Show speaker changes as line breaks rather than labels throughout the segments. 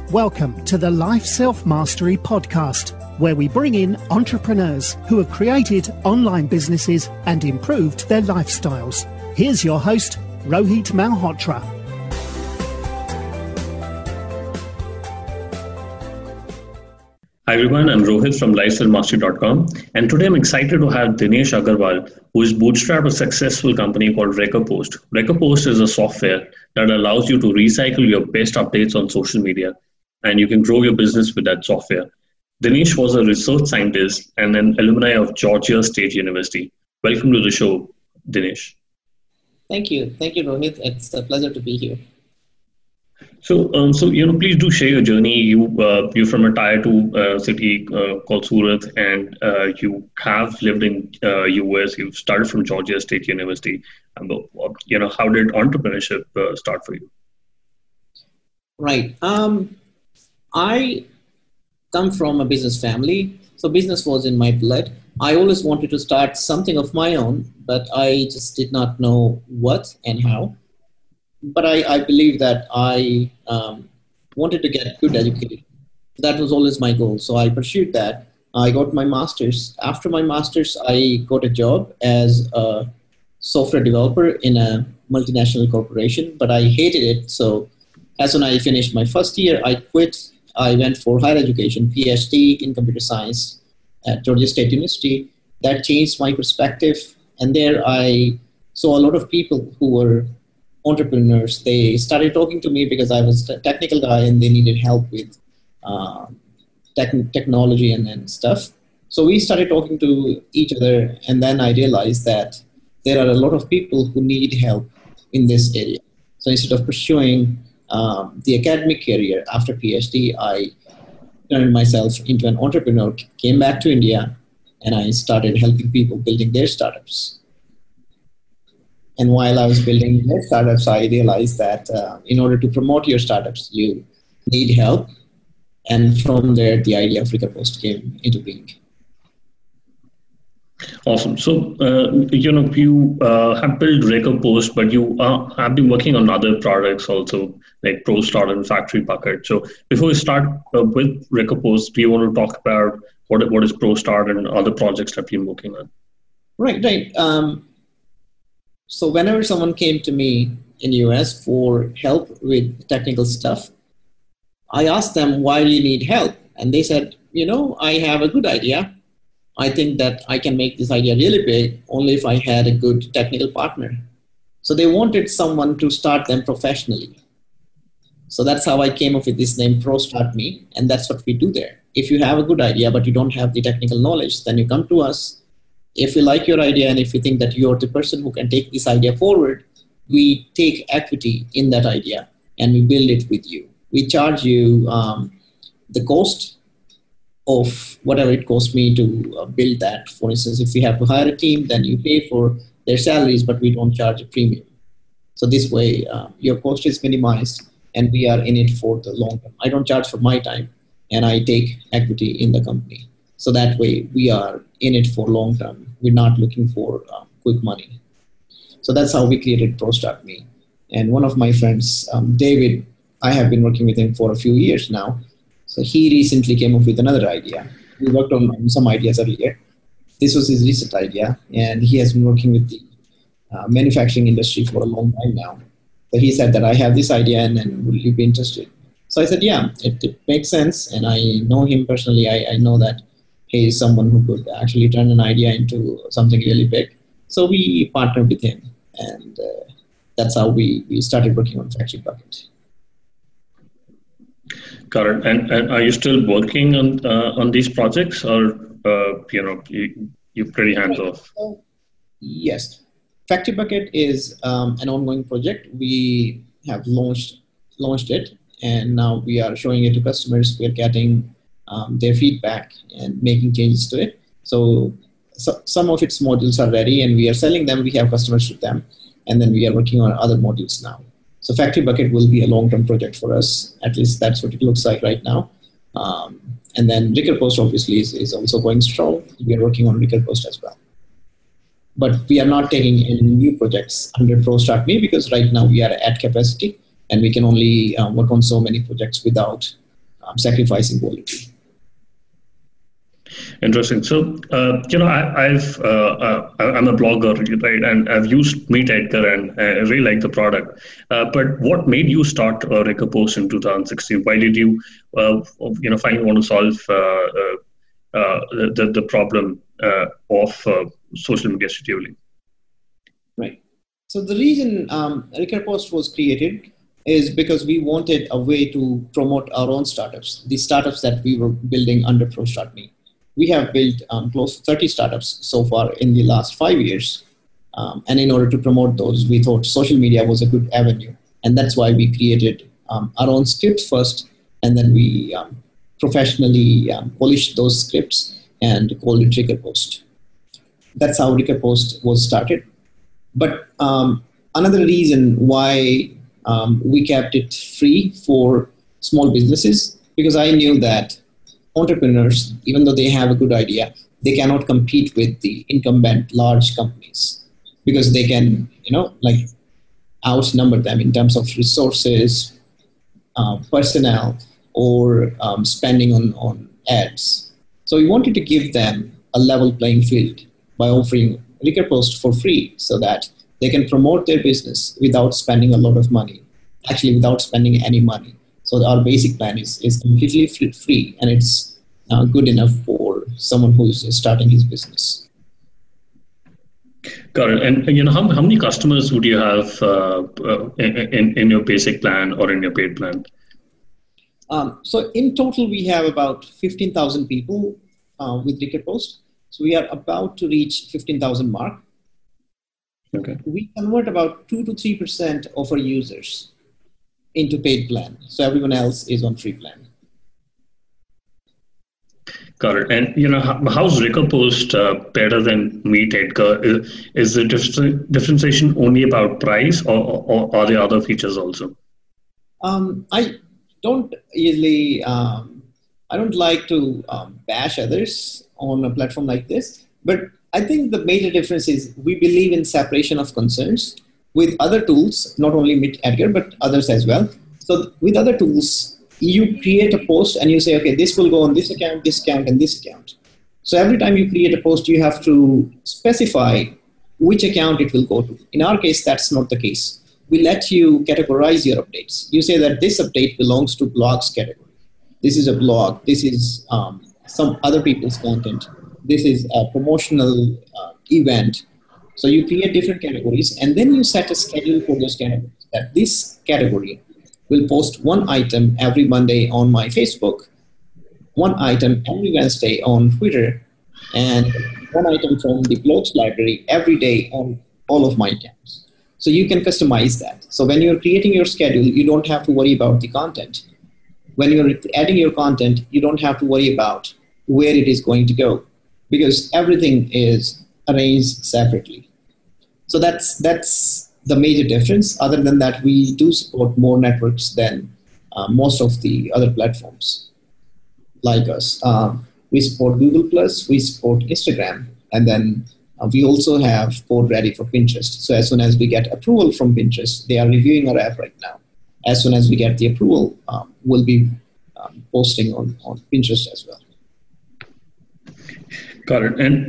Welcome to the Life Self-Mastery Podcast, where we bring in entrepreneurs who have created online businesses and improved their lifestyles. Here's your host, Rohit Malhotra.
Hi everyone, I'm Rohit from LifeStylemastery.com, and today I'm excited to have Dinesh Agarwal, who is bootstrapped a successful company called Recurpost. Recurpost is a software that allows you to recycle your best updates on social media, and you can grow your business with that software. Dinesh was a research scientist and an alumni of Georgia State University. Welcome to the show, Dinesh.
Thank you, Rohit. It's a pleasure to be here.
So, please do share your journey. You're from a tier 2 city called Surat, and you have lived in US. You started from Georgia State University. How did entrepreneurship start for you?
Right. I come from a business family, so business was in my blood. I always wanted to start something of my own, but I just did not know what and how. But I believe that I wanted to get good education. That was always my goal. So I pursued that. I got my master's. After my master's, I got a job as a software developer in a multinational corporation, but I hated it. So as soon as I finished my first year, I quit. I went for higher education, PhD in computer science at Georgia State University. That changed my perspective. And there I saw a lot of people who were entrepreneurs. They started talking to me because I was a technical guy and they needed help with technology and stuff. So we started talking to each other, and then I realized that there are a lot of people who need help in this area. So instead of pursuing the academic career after PhD, I turned myself into an entrepreneur, came back to India, and I started helping people building their startups. And while I was building their startups, I realized that in order to promote your startups, you need help. And from there, the idea of Recurpost came into being.
Awesome. So, you have built Recurpost, but you have been working on other products also, like ProStart and Factory Bucket. So before we start with Recurpost, do you want to talk about what is ProStart and other projects that you're working on?
Right. So whenever someone came to me in the US for help with technical stuff, I asked them, why do you need help? And they said, I have a good idea. I think that I can make this idea really big only if I had a good technical partner. So they wanted someone to start them professionally. So that's how I came up with this name, ProStart Me. And that's what we do there. If you have a good idea, but you don't have the technical knowledge, then you come to us. If we like your idea and if we think that you're the person who can take this idea forward, we take equity in that idea and we build it with you. We charge you the cost of whatever it costs me to build that. For instance, if we have to hire a team, then you pay for their salaries, but we don't charge a premium. So this way, your cost is minimized and we are in it for the long term. I don't charge for my time and I take equity in the company. So that way we are in it for long term. We're not looking for quick money. So that's how we created ProStart Me. And one of my friends, David, I have been working with him for a few years now. So he recently came up with another idea. We worked on some ideas earlier. This was his recent idea. And he has been working with the manufacturing industry for a long time now. So he said that I have this idea and will you be interested? So I said, yeah, it makes sense. And I know him personally. I know that he is someone who could actually turn an idea into something really big. So we partnered with him, and that's how we started working on Factory Bucket.
Got it. And are you still working on these projects, or you're pretty hands off?
Yes, Factory Bucket is an ongoing project. We have launched it, and now we are showing it to customers. We are getting their feedback and making changes to it. So some of its modules are ready and we are selling them. We have customers with them. And then we are working on other modules now. So Factory Bucket will be a long-term project for us. At least that's what it looks like right now. And then Recurpost obviously is also going strong. We are working on Recurpost as well. But we are not taking any new projects under ProStart Me because right now we are at capacity and we can only work on so many projects without sacrificing quality.
Interesting. So, I'm a blogger, right? And I've used Meet Edgar, and I really like the product. But what made you start Rekopost in 2016? Why did you, finally want to solve the problem of social media scheduling?
Right. So the reason Rekopost was created is because we wanted a way to promote our own startups, the startups that we were building under ProStartMe. We have built close to 30 startups so far in the last 5 years. And in order to promote those, we thought social media was a good avenue. And that's why we created our own scripts first, and then we professionally polished those scripts and called it Rekopost. That's how Rekopost was started. But another reason why we kept it free for small businesses, because I knew that entrepreneurs, even though they have a good idea, they cannot compete with the incumbent large companies because they can, outnumber them in terms of resources, personnel, or spending on ads. So we wanted to give them a level playing field by offering Rekopost for free so that they can promote their business without spending a lot of money, actually without spending any money. So our basic plan is completely free, and it's good enough for someone who is starting his business.
Got it. And how many customers would you have in your basic plan or in your paid plan?
So in total, we have about 15,000 people with Rekopost. So we are about to reach 15,000 mark.
Okay.
We convert about 2 to 3% of our users into paid plan. So everyone else is on free plan.
Got it. And how's Rekopost better than Meet Edgar? Is the differentiation only about price, or are there other features also?
I don't usually, I don't like to bash others on a platform like this, but I think the major difference is we believe in separation of concerns with other tools, not only Meet Edgar, but others as well. So with other tools, you create a post and you say, okay, this will go on this account, and this account. So every time you create a post, you have to specify which account it will go to. In our case, that's not the case. We let you categorize your updates. You say that this update belongs to blogs category. This is a blog. This is some other people's content. This is a promotional event. So you create different categories, and then you set a schedule for those categories. That this category will post one item every Monday on my Facebook, one item every Wednesday on Twitter, and one item from the blogs library every day on all of my accounts. So you can customize that. So when you're creating your schedule, you don't have to worry about the content. When you're adding your content, you don't have to worry about where it is going to go, because everything is arranged separately. So that's the major difference. Other than that, we do support more networks than most of the other platforms like us. We support Google+, we support Instagram, and then we also have code ready for Pinterest. So as soon as we get approval from Pinterest, they are reviewing our app right now. As soon as we get the approval, we'll be posting on Pinterest as well.
Got it. And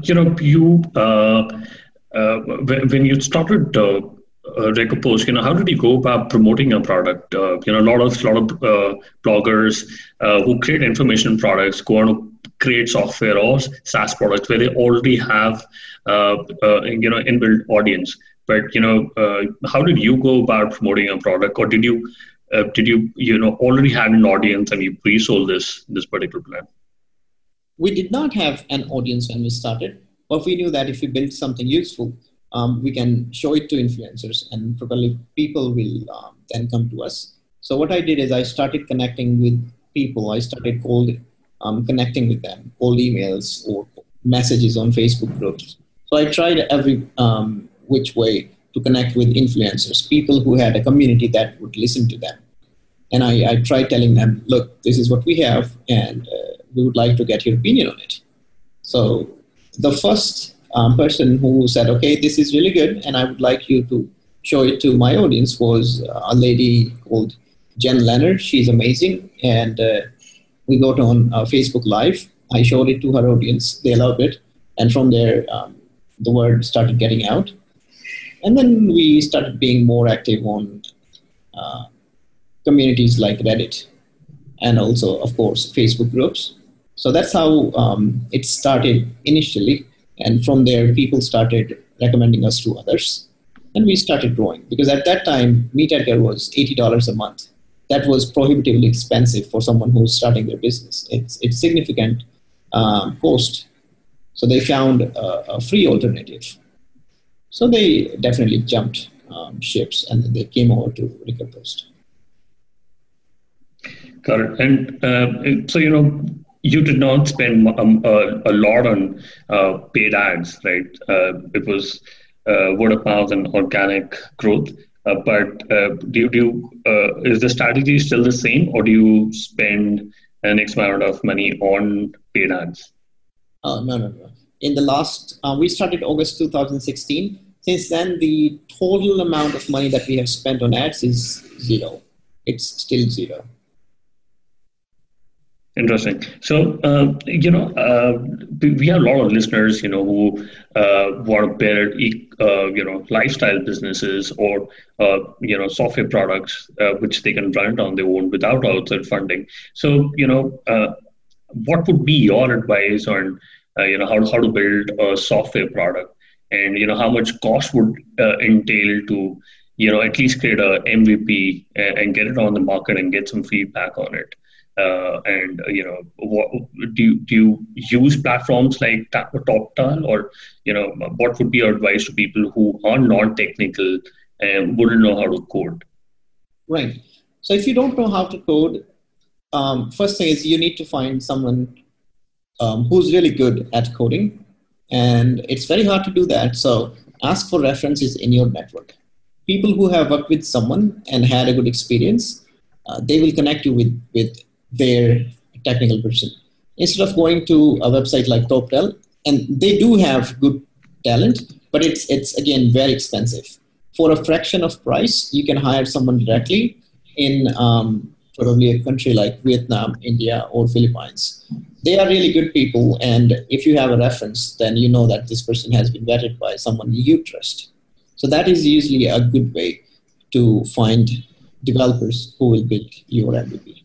when you started Rekopost, how did you go about promoting your product? A lot of bloggers who create information products go on to create software or SaaS products where they already have inbuilt audience. But how did you go about promoting a product, or did you already had an audience and you pre-sold this particular plan?
We did not have an audience when we started, but we knew that if we built something useful, we can show it to influencers, and probably people will then come to us. So what I did is I started connecting with people. I started connecting with them, cold emails or messages on Facebook groups. So I tried every which way to connect with influencers, people who had a community that would listen to them. And I tried telling them, look, this is what we have, and we would like to get your opinion on it. So the first person who said, okay, this is really good, and I would like you to show it to my audience, was a lady called Jen Leonard. She's amazing. And we got on Facebook Live. I showed it to her audience. They loved it. And from there, the word started getting out. And then we started being more active on communities like Reddit and also, of course, Facebook groups. So that's how it started initially. And from there, people started recommending us to others. And we started growing. Because at that time, MeetEdgar was $80 a month. That was prohibitively expensive for someone who's starting their business. It's significant cost. So they found a free alternative. So they definitely jumped ships and then they came over to RecurPost.
Got it. And so, you did not spend a lot on paid ads, right? It was word of mouth and organic growth. But is the strategy still the same, or do you spend an X amount of money on paid ads?
No. In the last, we started August 2016. Since then, the total amount of money that we have spent on ads is zero. It's still zero.
Interesting. So, we have a lot of listeners, who want to build, lifestyle businesses or, software products, which they can run on their own without outside funding. So, what would be your advice on, how to build a software product, and, how much cost would entail to, at least create a MVP and get it on the market and get some feedback on it. What, do you use platforms like TopTal, or what would be your advice to people who are non-technical and wouldn't know how to code?
Right. So if you don't know how to code, first thing is you need to find someone who's really good at coding, and it's very hard to do that. So ask for references in your network. People who have worked with someone and had a good experience, they will connect you with their technical person. Instead of going to a website like TopTal, and they do have good talent, but it's again very expensive. For a fraction of price, you can hire someone directly in probably a country like Vietnam, India, or Philippines. They are really good people, and if you have a reference, then you know that this person has been vetted by someone you trust. So that is usually a good way to find developers who will build your MVP.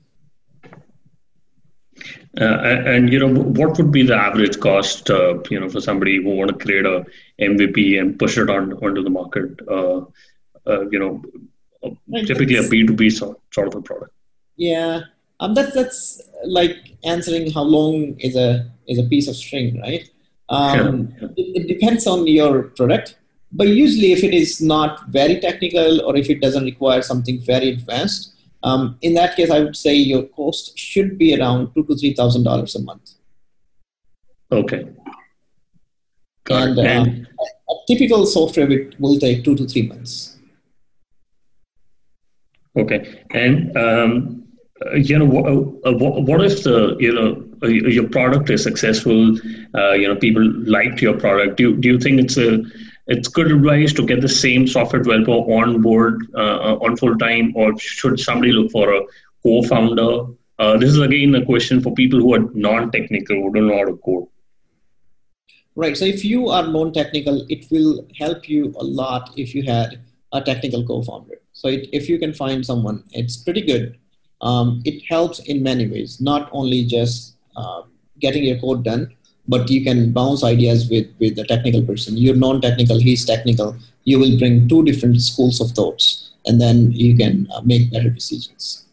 What would be the average cost, for somebody who want to create a MVP and push it onto the market? Typically a B2B sort of a product.
Yeah, that's like answering how long is a piece of string, right? It depends on your product, but usually if it is not very technical or if it doesn't require something very advanced, in that case, I would say your cost should be around $2,000 to $3,000 a month.
Okay.
And a typical software will take 2 to 3 months.
Okay. And what if your product is successful? People liked your product. Do you think it's good advice to get the same software developer on board on full time, or should somebody look for a co-founder? This is again a question for people who are non-technical, who don't know how to code.
Right. So if you are non-technical, it will help you a lot if you had a technical co-founder. So if you can find someone, it's pretty good. It helps in many ways, not only just getting your code done, but you can bounce ideas with the technical person. You're non-technical, he's technical. You will bring two different schools of thoughts, and then you can make better decisions.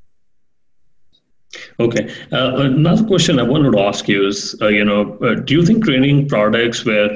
Okay. Another question I wanted to ask you is, do you think creating products where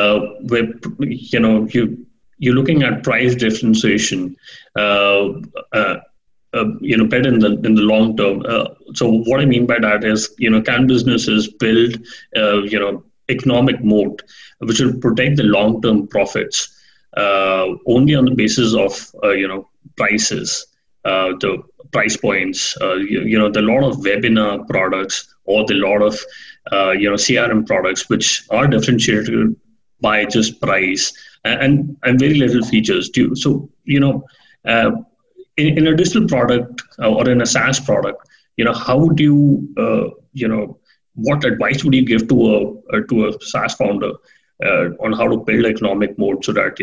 you're looking at price differentiation, better in the long term? So what I mean by that is, can businesses build, economic moat which will protect the long-term profits only on the basis of, prices, the price points, there are a lot of webinar products or the lot of, CRM products which are differentiated by just price and very little features. in a digital product or in a SaaS product, how would you, what advice would you give to a SaaS founder on how to build economic moat so that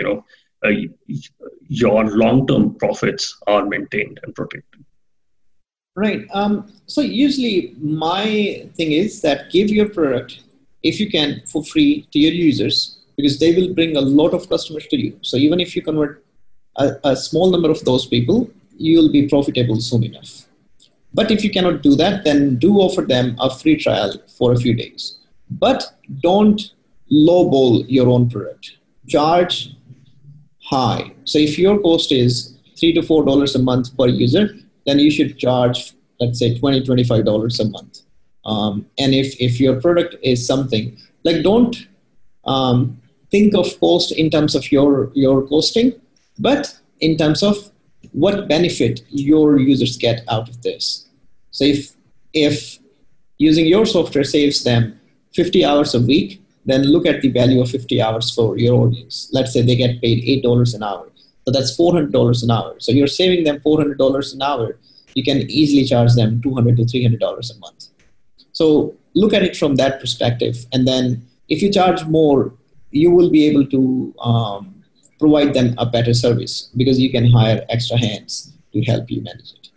your long-term profits are maintained and protected?
Right. So usually my thing is that give your product, if you can, for free to your users, because they will bring a lot of customers to you. So even if you convert a small number of those people, you will be profitable soon enough. But if you cannot do that, then do offer them a free trial for a few days. But don't lowball your own product. Charge high. So if your cost is $3 to $4 a month per user, then you should charge, let's say, $20, $25 a month. And if your product is something, like don't think of cost in terms of your costing, but in terms of what benefit your users get out of this. So if using your software saves them 50 hours a week, then look at the value of 50 hours for your audience. Let's say they get paid $8 an hour. So that's $400 an hour. So you're saving them $400 an hour. You can easily charge them $200 to $300 a month. So look at it from that perspective. And then if you charge more, you will be able to provide them a better service because you can hire extra hands to help you manage it.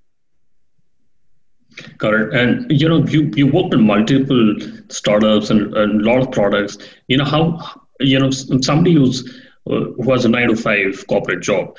Correct. And you worked in multiple startups and a lot of products. How somebody who has a 9-to-5 corporate job,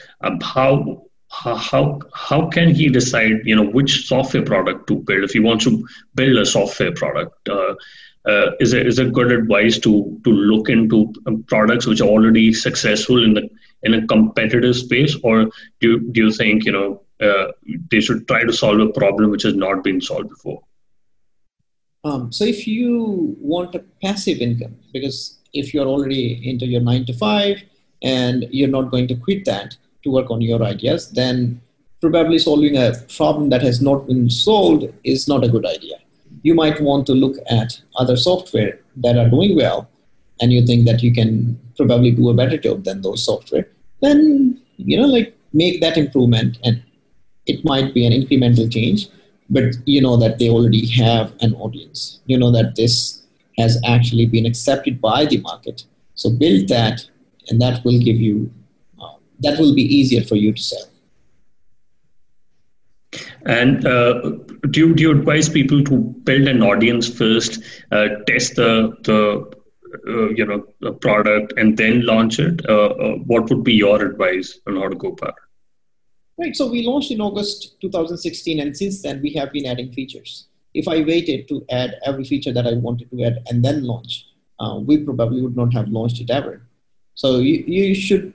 how can he decide which software product to build if he wants to build a software product? Is it good advice to look into products which are already successful in a competitive space, or do you think they should try to solve a problem which has not been solved before?
So if you want a passive income, because if you're already into your 9-to-5 and you're not going to quit that to work on your ideas, then probably solving a problem that has not been solved is not a good idea. You might want to look at other software that are doing well, and you think that you can probably do a better job than those software. Then, make that improvement, and it might be an incremental change, but you know that they already have an audience. You know that this has actually been accepted by the market. So build that, and that will give you, that will be easier for you to sell.
And do you advise people to build an audience first, test the product, and then launch it? What would be your advice on how to go about it?
Right. So we launched in August 2016, and since then we have been adding features. If I waited to add every feature that I wanted to add and then launch, we probably would not have launched it ever. So you should.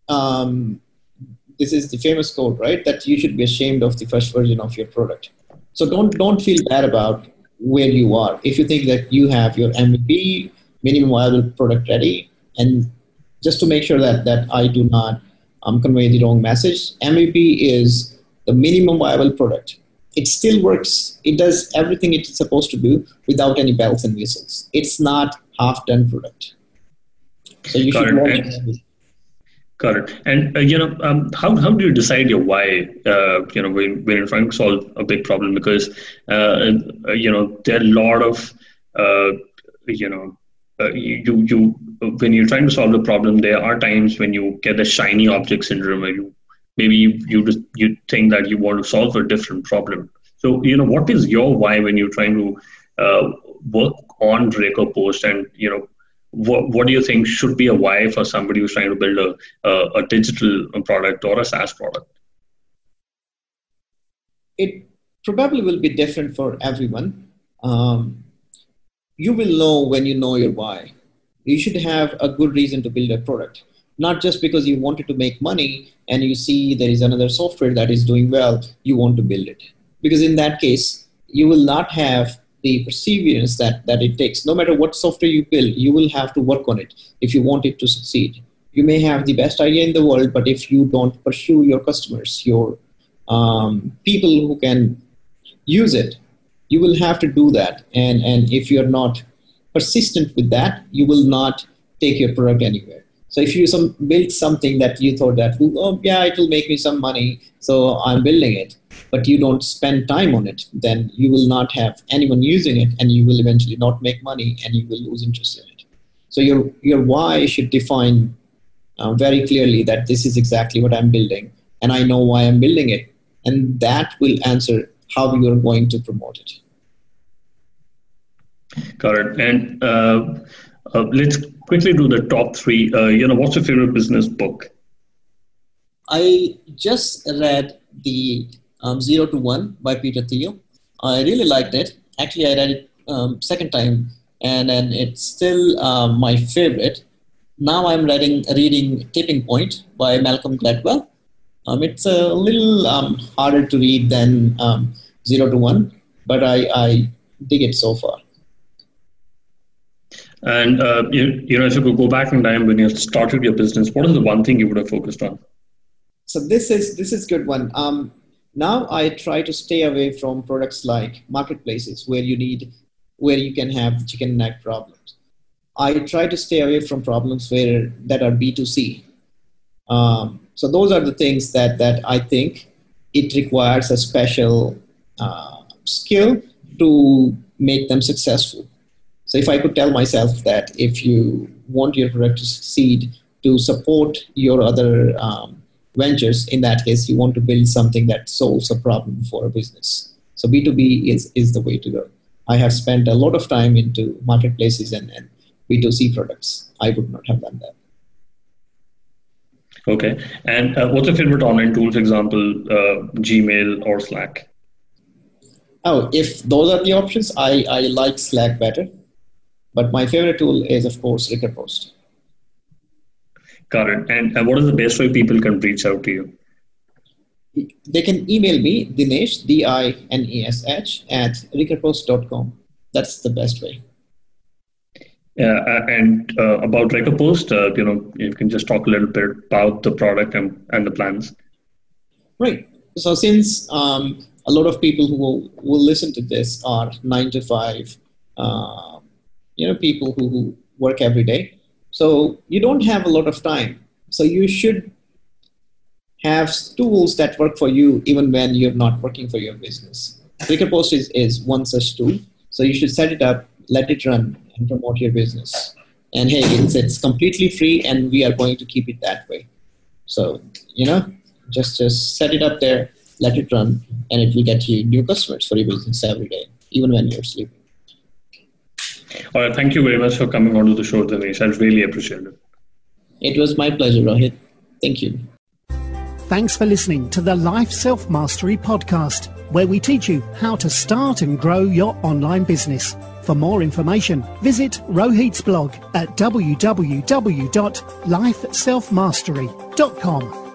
This is the famous quote, right? That you should be ashamed of the first version of your product. So don't feel bad about where you are. If you think that you have your MVP, minimum viable product ready, and just to make sure that I do not convey the wrong message, MVP is the minimum viable product. It still works. It does everything it's supposed to do without any bells and whistles. It's not half-done product. So you should launch it.
Got it. And how do you decide your why? When you're trying to solve a big problem, because there are a lot of when you're trying to solve a problem, there are times when you get the shiny object syndrome, where you think that you want to solve a different problem. So what is your why when you're trying to work on RecoPost, and what do you think should be a why for somebody who's trying to build a digital product or a SaaS product?
It probably will be different for everyone. You will know when you know your why. You should have a good reason to build a product, not just because you wanted to make money and you see there is another software that is doing well, you want to build it. Because in that case, you will not have the perseverance that it takes. No matter what software you build, you will have to work on it if you want it to succeed. You may have the best idea in the world, but if you don't pursue your customers, your people who can use it, you will have to do that. And if you're not persistent with that, you will not take your product anywhere. So if you build something that you thought that, oh yeah, it will make me some money, so I'm building it, but you don't spend time on it, then you will not have anyone using it, and you will eventually not make money, and you will lose interest in it. So your why should define very clearly that this is exactly what I'm building, and I know why I'm building it, and that will answer how you are going to promote it.
Got it. And let's quickly do the top three. What's your favorite business book?
I just read the 0 to 1 by Peter Thiel. I really liked it. Actually, I read it second time, and it's still my favorite. Now I'm reading Tipping Point by Malcolm Gladwell. It's a little harder to read than 0 to 1, but I dig it so far.
And if you could go back in time when you started your business, what is the one thing you would have focused on?
So this is good one. Now I try to stay away from products like marketplaces where you can have chicken and egg problems. I try to stay away from problems that are B2C. So those are the things that I think it requires a special skill to make them successful. So if I could tell myself that if you want your product to succeed, to support your other ventures, in that case, you want to build something that solves a problem for a business. So B2B is the way to go. I have spent a lot of time into marketplaces and B2C products. I would not have done that.
Okay. And what's your favorite online tool, for example, Gmail or Slack?
Oh, if those are the options, I like Slack better. But my favorite tool is, of course, RecurPost.
Got it. And what is the best way people can reach out to you?
They can email me, Dinesh, Dinesh, at recurpost.com. That's the best way.
And about RecurPost, you can just talk a little bit about the product and the plans.
Right. So since a lot of people who will listen to this are 9 to 5, people who work every day. So you don't have a lot of time. So you should have tools that work for you even when you're not working for your business. RecurPost is one such tool. So you should set it up, let it run, and promote your business. And hey, it's completely free, and we are going to keep it that way. So, just set it up there, let it run, and it will get you new customers for your business every day, even when you're sleeping.
All right. Thank you very much for coming onto the show, Dinesh. I really appreciate it.
It was my pleasure, Rohit. Thank you.
Thanks for listening to the Life Self-Mastery podcast, where we teach you how to start and grow your online business. For more information, visit Rohit's blog at www.lifeselfmastery.com.